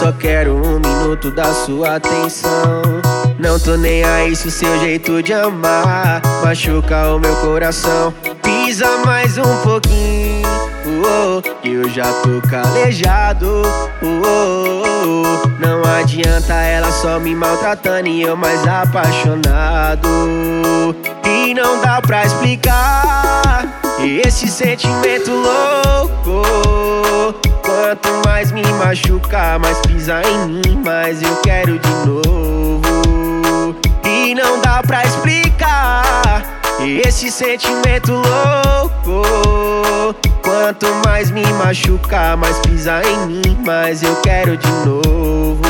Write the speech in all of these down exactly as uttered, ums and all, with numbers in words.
só quero um minuto da sua atenção. Não tô nem aí se o seu jeito de amar machuca o meu coração. Pisa mais um pouquinho, oh, oh, que eu já tô calejado, oh, oh, oh. Não adianta ela só me maltratando e eu mais apaixonado. E não dá pra explicar esse sentimento louco. Quanto mais me machucar, mais pisa em mim, mais eu quero de novo. E não dá pra explicar esse sentimento louco. Quanto mais me machucar, mais pisa em mim, mais eu quero de novo.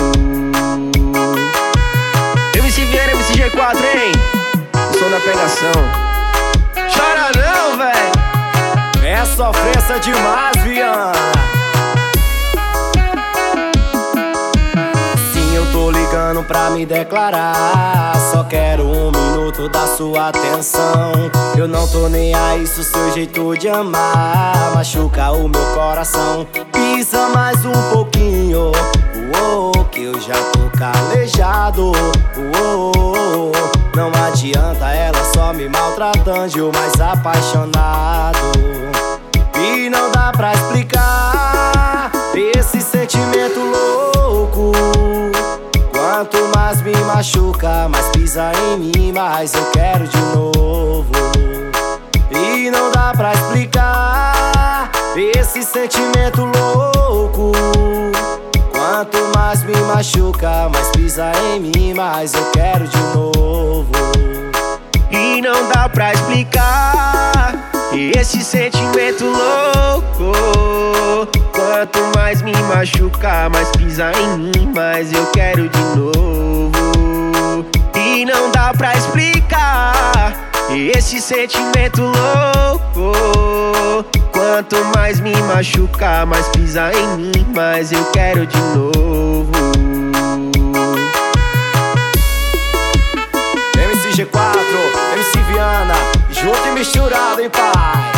M C Viana, M C G quatro, hein? O som da pegação. Chora não, véi. É sofrência demais, Viana. Sim, eu tô ligando pra me declarar. Só quero um minuto da sua atenção. Eu não tô nem aí se o seu jeito de amar machuca o meu coração. Pisa mais um pouquinho, oh, oh, que eu já tô calejado, oh, oh, oh. Não adianta ela só me maltratando, eu mais apaixonado. E não dá pra explicar esse sentimento louco. Quanto mais me machuca, mais pisa em mim, mais eu quero de novo. E não dá pra explicar esse sentimento louco. Quanto mais me machuca, mais pisa em mim, mais eu quero de novo. E não dá pra explicar esse sentimento louco. Quanto mais me machucar, mais pisa em mim, mais eu quero de novo. E não dá pra explicar esse sentimento louco. Quanto mais me machucar, mais pisa em mim, mais eu quero de novo. M C G quatro, M C Viana, junto e misturado, hein, pai?